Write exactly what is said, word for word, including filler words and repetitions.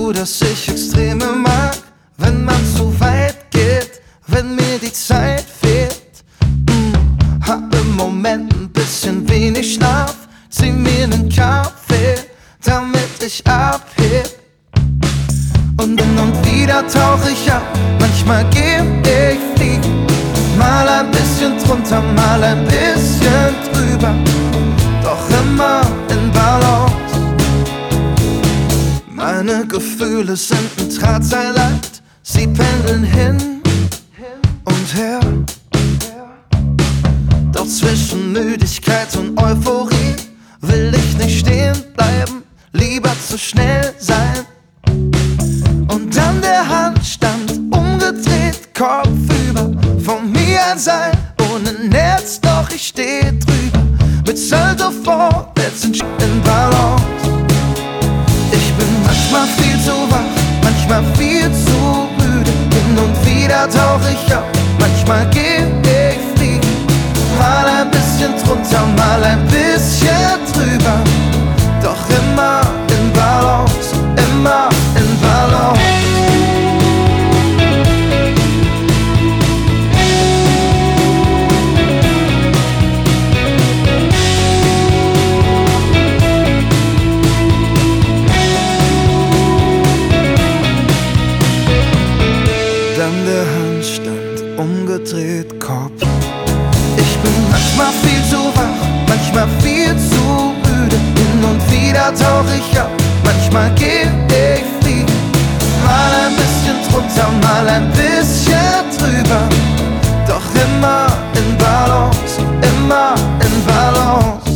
du, dass ich Extreme mag, wenn man zu weit geht, wenn mir die Zeit fehlt. mm, Hab im Moment ein bisschen wenig Schlaf, zieh mir nen Kaffee, damit ich abheb. Und hin und wieder tauch ich ab, manchmal geh ich fliegen, mal ein bisschen drunter, mal ein bisschen drüber, doch immer in Balance. Meine Gefühle sind ein Drahtseilakt, sie pendeln hin und her. Doch zwischen Müdigkeit und Euphorie will ich nicht stehen bleiben, lieber zu schnell sein. Und dann der Handstand, umgedreht, kopfüber, von mir ein Seil, ohne Netz, doch ich steh drüber, mit Salto vorwärts in Balance. Ich bin manchmal viel zu wach, manchmal viel zu müde, hin und wieder tauch ich ab, manchmal geh ich fliegen, mal ein bisschen drunter, mal ein bisschen drüber, doch immer in Balance, immer in Balance. Dann der Handstand, umgedreht, Kopf. Ich bin manchmal viel zu wach, manchmal viel zu müde, hin und wieder tauch ich ab, manchmal geh ich fliegen, mal ein bisschen drunter, mal ein bisschen drüber, doch immer in Balance, immer in Balance.